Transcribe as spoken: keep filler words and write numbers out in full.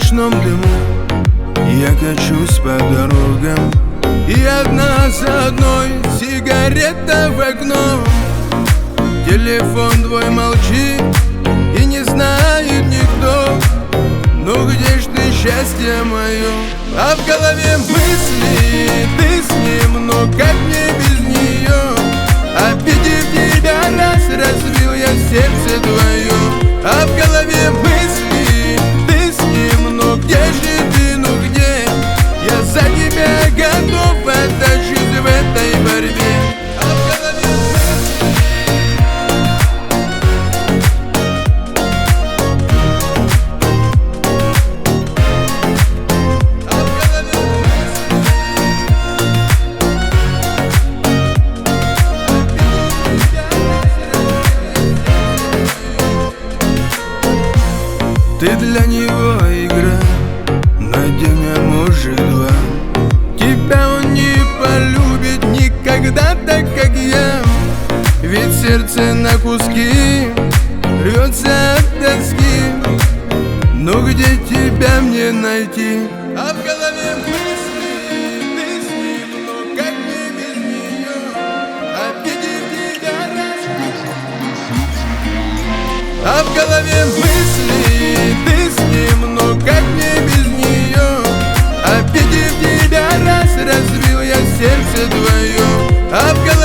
ночном дыму я качусь по дорогам, и одна за одной сигарета в окно. Телефон твой молчит, и не знает никто. Ну где ж ты, счастье мое? А в голове мысли, ты с ним, но как мне без нее? Обидев тебя раз, разбил я сердце твое. А в голове мысли, ты с ним, но где же ты, ну где? Я за тебя готов отдать жизнь в этой борьбе. А в голове ты для него игра, на день, а может два. Тебя он не полюбит никогда так, как я. Ведь сердце на куски рвется от тоски. Ну где тебя мне найти? А в голове мысли, ты с ним, но как мне без нее? Обидев тебя раз. А в голове мысли, ты с ним, но как мне без нее? Обидев тебя раз, разбил я сердце твое. А в голове